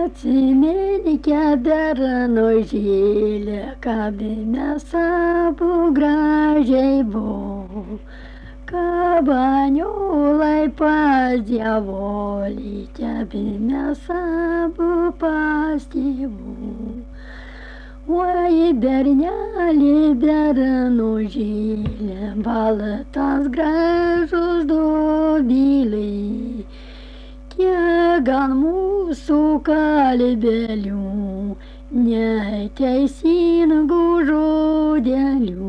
Atsimeni kebernožėlė, kabinės abu gražiai buvo. Kabaniolai pas dievolį, kebinės abu pas tėvų. Oi, bernelį, bernožėlė, baltas gražus dobilai. Kiek ant mūsų kalbelių, neteisingų žodelių,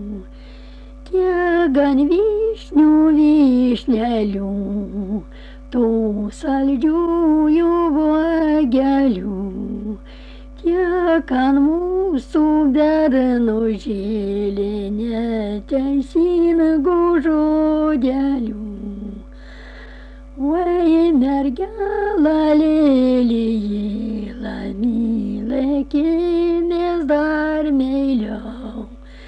kiek ant vyšnių vyšnelių, tų saldžiųjų uogelių, kiek ant mūsų bernožėlė, neteisingų žodelių. Oi, mergela lėlyje, mylėkimės dar meiliau,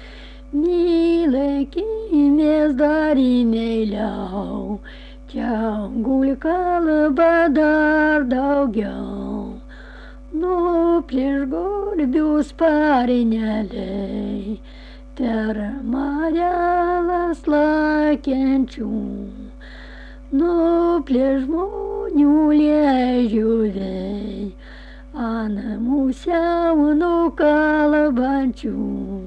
mylėkimės dar meiliau, tegul kalba dar daugiau. Nuplėš gulbių sparneliai per marelas lakiančių. Nuplėš žmonių liežuviai ant musiaunų kalbančių.